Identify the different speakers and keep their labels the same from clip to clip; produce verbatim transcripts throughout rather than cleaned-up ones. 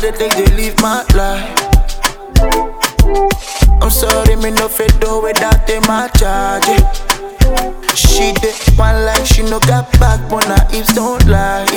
Speaker 1: they take they live my life. I'm sorry, me no fit do without them my charge. Yeah. She did one like she no got backbone, her hips don't lie.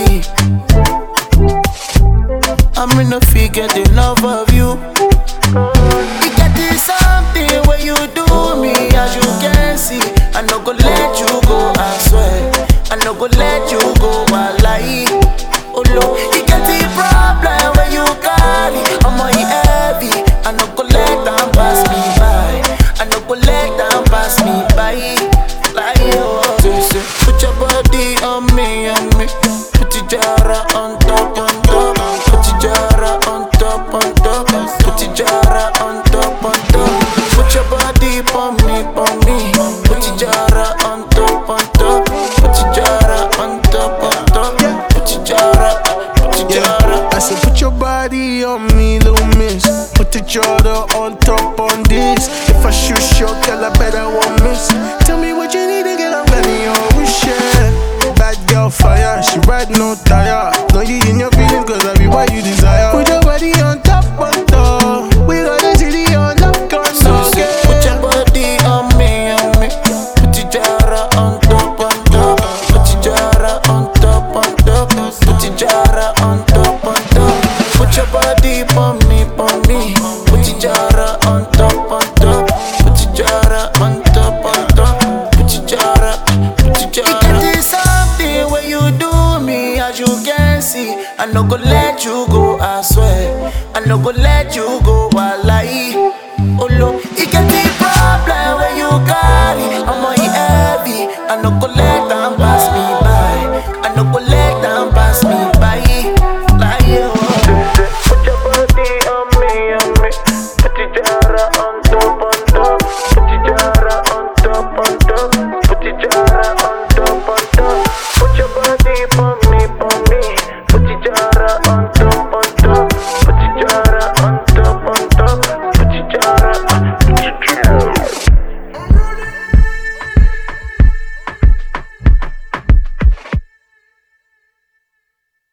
Speaker 1: I'm in no fit get enough of you. You got this something where you do me, as you can see. I no go let you go, I swear. I no go let you go, I lie. Oh no, you got the problem where you carry. I'm on heavy. I no go let them pass me by. I no go let them pass me by. Like oh, put your body on me, on me. Put your jara on top, on top. Put your jara on top, on top. Put your jara on top, on top. Put your body on me, on me. Put your jara on top, on top. Put your jara on top, on top. Put your jara, put your jara.
Speaker 2: I said put your body on me, little miss. Put the jara on top on this. If I shoot short, girl, I better won't miss. Tell me what you need to get, I'm ready, oh, we share. Bad girl fire, she ride no tire. Know you in your feelings, cause I be what you desire. Put your body on top, on top. We got the city on lock, on
Speaker 1: So say, put your body on me, on me. Put your jara on top, on top. Put your jara on top, on top. Put your jara on top, on top. Put your body on me, on me. Put your jara on top, on top. Put your jara on top, on top. Put your jara, put your jara. You got this something where you do me, as you can see. I no go let you go, I swear. I no go let you go, I lie. Oh no,